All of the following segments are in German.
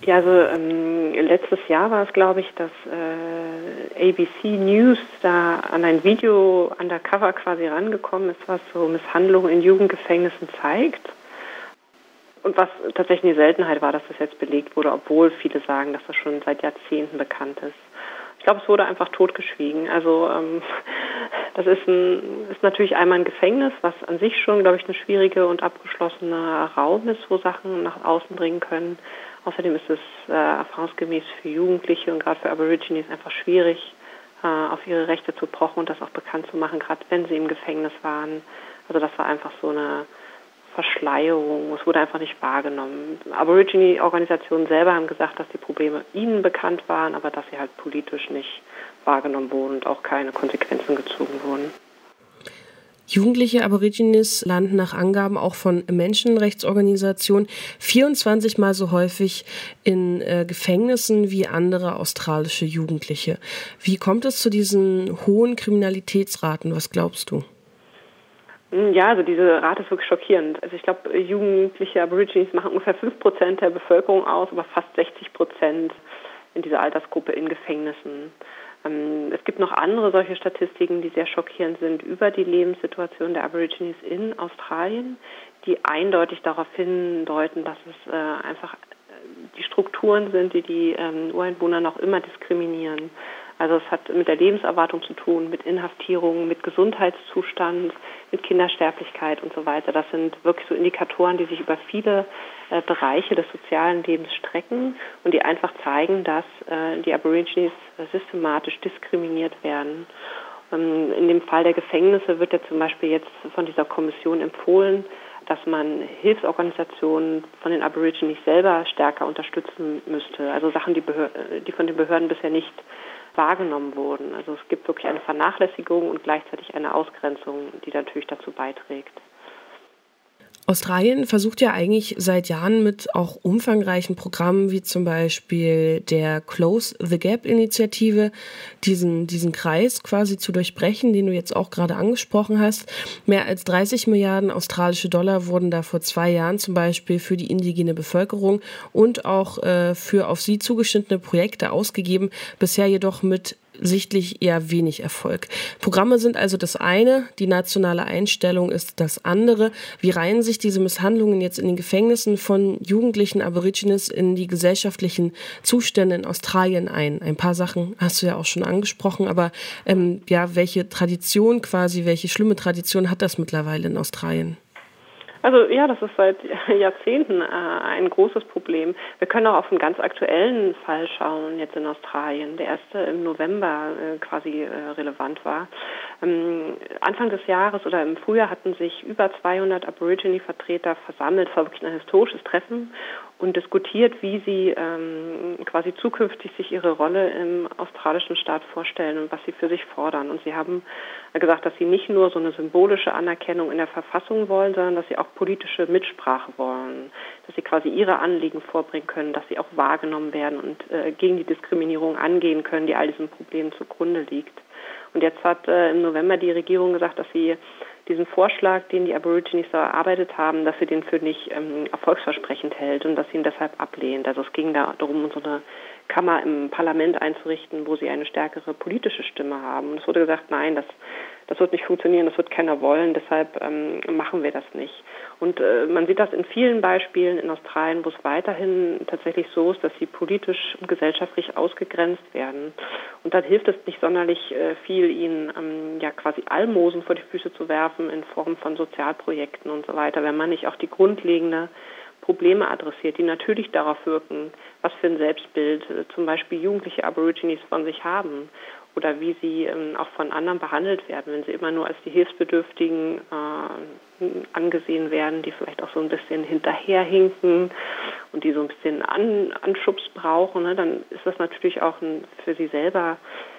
Ja, also letztes Jahr war es, glaube ich, dass ABC News da an ein Video undercover quasi rangekommen ist, was so Misshandlungen in Jugendgefängnissen zeigt. Und was tatsächlich eine Seltenheit war, dass das jetzt belegt wurde, obwohl viele sagen, dass das schon seit Jahrzehnten bekannt ist. Ich glaube, es wurde einfach totgeschwiegen. Also das ist natürlich einmal ein Gefängnis, was an sich schon, glaube ich, eine schwierige und abgeschlossene Raum ist, wo Sachen nach außen dringen können. Außerdem ist es erfahrungsgemäß für Jugendliche und gerade für Aborigines einfach schwierig, auf ihre Rechte zu pochen und das auch bekannt zu machen, gerade wenn sie im Gefängnis waren. Also das war einfach so eine Verschleierung, es wurde einfach nicht wahrgenommen. Aborigine-Organisationen selber haben gesagt, dass die Probleme ihnen bekannt waren, aber dass sie halt politisch nicht wahrgenommen wurden und auch keine Konsequenzen gezogen wurden. Jugendliche Aborigines landen nach Angaben auch von Menschenrechtsorganisationen 24 Mal so häufig in Gefängnissen wie andere australische Jugendliche. Wie kommt es zu diesen hohen Kriminalitätsraten? Was glaubst du? Ja, also diese Rate ist wirklich schockierend. Also ich glaube, jugendliche Aborigines machen ungefähr 5% der Bevölkerung aus, aber fast 60% in dieser Altersgruppe in Gefängnissen. Es gibt noch andere solche Statistiken, die sehr schockierend sind über die Lebenssituation der Aborigines in Australien, die eindeutig darauf hindeuten, dass es einfach die Strukturen sind, die Ureinwohner noch immer diskriminieren. Also es hat mit der Lebenserwartung zu tun, mit Inhaftierungen, mit Gesundheitszustand, mit Kindersterblichkeit und so weiter. Das sind wirklich so Indikatoren, die sich über viele Bereiche des sozialen Lebens strecken und die einfach zeigen, dass die Aborigines systematisch diskriminiert werden. In dem Fall der Gefängnisse wird ja zum Beispiel jetzt von dieser Kommission empfohlen, dass man Hilfsorganisationen von den Aborigines selber stärker unterstützen müsste. Also Sachen, die von den Behörden bisher nicht wahrgenommen wurden. Also es gibt wirklich eine Vernachlässigung und gleichzeitig eine Ausgrenzung, die natürlich dazu beiträgt. Australien versucht ja eigentlich seit Jahren mit auch umfangreichen Programmen wie zum Beispiel der Close the Gap-Initiative diesen Kreis quasi zu durchbrechen, den du jetzt auch gerade angesprochen hast. Mehr als 30 Milliarden australische Dollar wurden da vor 2 Jahren zum Beispiel für die indigene Bevölkerung und auch für auf sie zugeschnittene Projekte ausgegeben, bisher jedoch mit sichtlich eher wenig Erfolg. Programme sind also das eine, die nationale Einstellung ist das andere. Wie reihen sich diese Misshandlungen jetzt in den Gefängnissen von jugendlichen Aborigines in die gesellschaftlichen Zustände in Australien ein? Ein paar Sachen hast du ja auch schon angesprochen, aber welche Tradition quasi, welche schlimme Tradition hat das mittlerweile in Australien? Also ja, das ist seit Jahrzehnten ein großes Problem. Wir können auch auf einen ganz aktuellen Fall schauen, jetzt in Australien, der erst im November quasi relevant war. Anfang des Jahres oder im Frühjahr hatten sich über 200 Aborigine-Vertreter versammelt. Es war wirklich ein historisches Treffen und diskutiert, wie sie quasi zukünftig sich ihre Rolle im australischen Staat vorstellen und was sie für sich fordern. Und sie haben gesagt, dass sie nicht nur so eine symbolische Anerkennung in der Verfassung wollen, sondern dass sie auch politische Mitsprache wollen, dass sie quasi ihre Anliegen vorbringen können, dass sie auch wahrgenommen werden und gegen die Diskriminierung angehen können, die all diesen Problemen zugrunde liegt. Und jetzt hat im November die Regierung gesagt, dass sie diesen Vorschlag, den die Aborigines da erarbeitet haben, dass sie den für nicht erfolgsversprechend hält und dass sie ihn deshalb ablehnt. Also es ging da darum, so eine Kammer im Parlament einzurichten, wo sie eine stärkere politische Stimme haben. Und es wurde gesagt, nein, das wird nicht funktionieren, das wird keiner wollen, deshalb machen wir das nicht. Und man sieht das in vielen Beispielen in Australien, wo es weiterhin tatsächlich so ist, dass sie politisch und gesellschaftlich ausgegrenzt werden. Und dann hilft es nicht sonderlich viel, ihnen quasi Almosen vor die Füße zu werfen in Form von Sozialprojekten und so weiter, wenn man nicht auch die grundlegende Probleme adressiert, die natürlich darauf wirken, was für ein Selbstbild zum Beispiel jugendliche Aborigines von sich haben oder wie sie auch von anderen behandelt werden, wenn sie immer nur als die Hilfsbedürftigen angesehen werden, die vielleicht auch so ein bisschen hinterherhinken und die so ein bisschen Anschubs brauchen, ne, dann ist das natürlich auch für sie selber,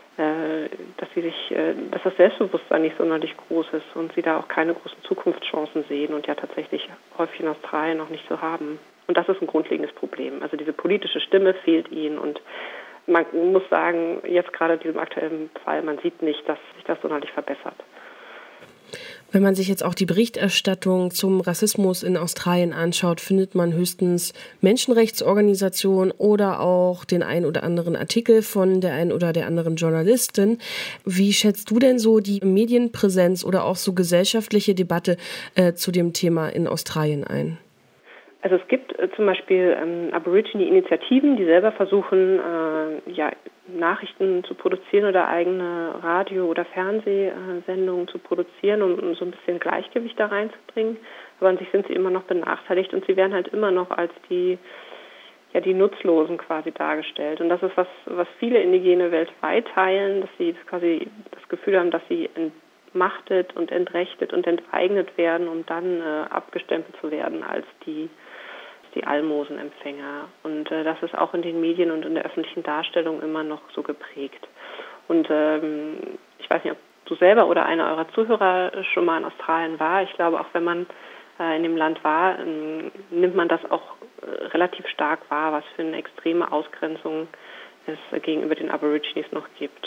dass das Selbstbewusstsein nicht sonderlich groß ist und sie da auch keine großen Zukunftschancen sehen und ja tatsächlich häufig in Australien noch nicht so haben. Und das ist ein grundlegendes Problem. Also diese politische Stimme fehlt ihnen und man muss sagen, jetzt gerade in diesem aktuellen Fall, man sieht nicht, dass sich das sonderlich verbessert. Wenn man sich jetzt auch die Berichterstattung zum Rassismus in Australien anschaut, findet man höchstens Menschenrechtsorganisationen oder auch den ein oder anderen Artikel von der einen oder der anderen Journalistin. Wie schätzt du denn so die Medienpräsenz oder auch so gesellschaftliche Debatte zu dem Thema in Australien ein? Also es gibt zum Beispiel Aborigine-Initiativen, die selber versuchen, Nachrichten zu produzieren oder eigene Radio- oder Fernsehsendungen zu produzieren, um so ein bisschen Gleichgewicht da reinzubringen. Aber an sich sind sie immer noch benachteiligt und sie werden halt immer noch als die Nutzlosen quasi dargestellt. Und das ist was viele Indigene weltweit teilen, dass sie quasi das Gefühl haben, dass sie entmachtet und entrechtet und enteignet werden, um dann abgestempelt zu werden als die Almosenempfänger. Und das ist auch in den Medien und in der öffentlichen Darstellung immer noch so geprägt. Und ich weiß nicht, ob du selber oder einer eurer Zuhörer schon mal in Australien war. Ich glaube, auch wenn man in dem Land war, nimmt man das auch relativ stark wahr, was für eine extreme Ausgrenzung es gegenüber den Aborigines noch gibt.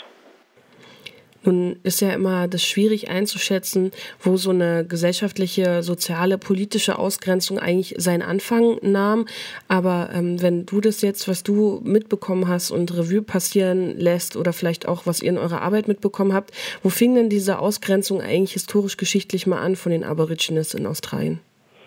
Nun ist ja immer das schwierig einzuschätzen, wo so eine gesellschaftliche, soziale, politische Ausgrenzung eigentlich seinen Anfang nahm. Aber wenn du das jetzt, was du mitbekommen hast und Revue passieren lässt oder vielleicht auch, was ihr in eurer Arbeit mitbekommen habt, wo fing denn diese Ausgrenzung eigentlich historisch-geschichtlich mal an von den Aborigines in Australien?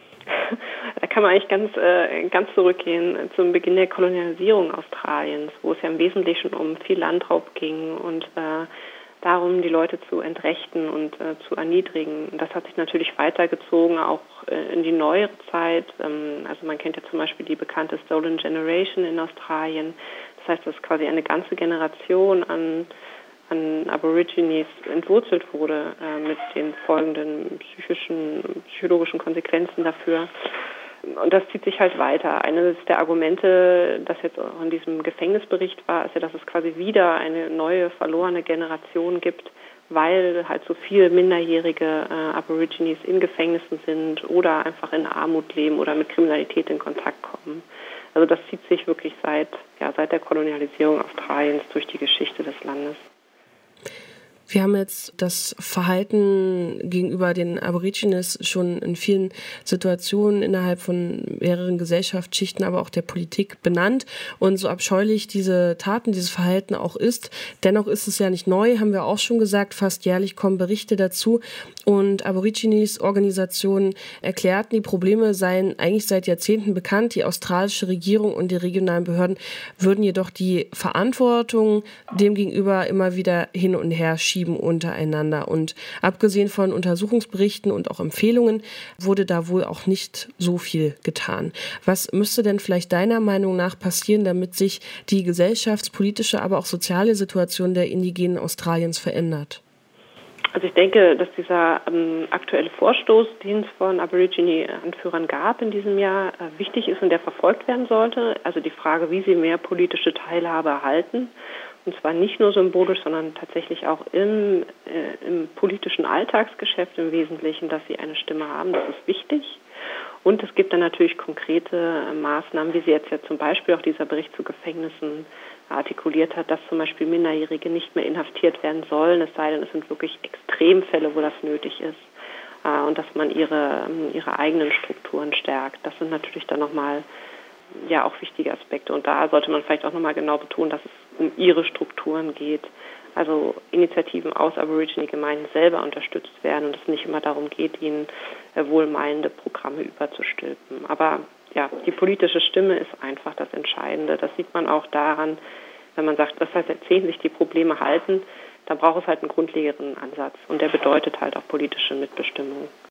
Da kann man eigentlich ganz zurückgehen zum Beginn der Kolonialisierung Australiens, wo es ja im Wesentlichen um viel Landraub ging und darum, die Leute zu entrechten und zu erniedrigen. Das hat sich natürlich weitergezogen, auch in die neuere Zeit. Also man kennt ja zum Beispiel die bekannte Stolen Generation in Australien. Das heißt, dass quasi eine ganze Generation an Aborigines entwurzelt wurde mit den folgenden psychologischen Konsequenzen dafür. Und das zieht sich halt weiter. Eines der Argumente, das jetzt auch in diesem Gefängnisbericht war, ist ja, dass es quasi wieder eine neue, verlorene Generation gibt, weil halt so viele minderjährige Aborigines in Gefängnissen sind oder einfach in Armut leben oder mit Kriminalität in Kontakt kommen. Also das zieht sich wirklich seit der Kolonialisierung Australiens durch die Geschichte des Landes. Wir haben jetzt das Verhalten gegenüber den Aborigines schon in vielen Situationen innerhalb von mehreren Gesellschaftsschichten, aber auch der Politik benannt. Und so abscheulich diese Taten, dieses Verhalten auch ist, dennoch ist es ja nicht neu, haben wir auch schon gesagt, fast jährlich kommen Berichte dazu. Und Aborigines-Organisationen erklärten, die Probleme seien eigentlich seit Jahrzehnten bekannt. Die australische Regierung und die regionalen Behörden würden jedoch die Verantwortung demgegenüber immer wieder hin und her schieben untereinander. Und abgesehen von Untersuchungsberichten und auch Empfehlungen wurde da wohl auch nicht so viel getan. Was müsste denn vielleicht deiner Meinung nach passieren, damit sich die gesellschaftspolitische, aber auch soziale Situation der Indigenen Australiens verändert? Also ich denke, dass dieser aktuelle Vorstoß, den es von Aborigine-Anführern gab in diesem Jahr, wichtig ist und der verfolgt werden sollte. Also die Frage, wie sie mehr politische Teilhabe erhalten. Und zwar nicht nur symbolisch, sondern tatsächlich auch im politischen Alltagsgeschäft im Wesentlichen, dass sie eine Stimme haben. Das ist wichtig. Und es gibt dann natürlich konkrete Maßnahmen, wie sie jetzt ja zum Beispiel auch dieser Bericht zu Gefängnissen artikuliert hat, dass zum Beispiel Minderjährige nicht mehr inhaftiert werden sollen, es sei denn, es sind wirklich Extremfälle, wo das nötig ist. Und dass man ihre eigenen Strukturen stärkt. Das sind natürlich dann nochmal auch wichtige Aspekte. Und da sollte man vielleicht auch nochmal genau betonen, dass es um ihre Strukturen geht. Also Initiativen aus Aborigine-Gemeinden selber unterstützt werden und es nicht immer darum geht, ihnen wohlmeinende Programme überzustülpen. Aber ja, die politische Stimme ist einfach das Entscheidende. Das sieht man auch daran, wenn man sagt, das heißt, Jahrzehnten sich die Probleme halten, dann braucht es halt einen grundlegenden Ansatz. Und der bedeutet halt auch politische Mitbestimmung.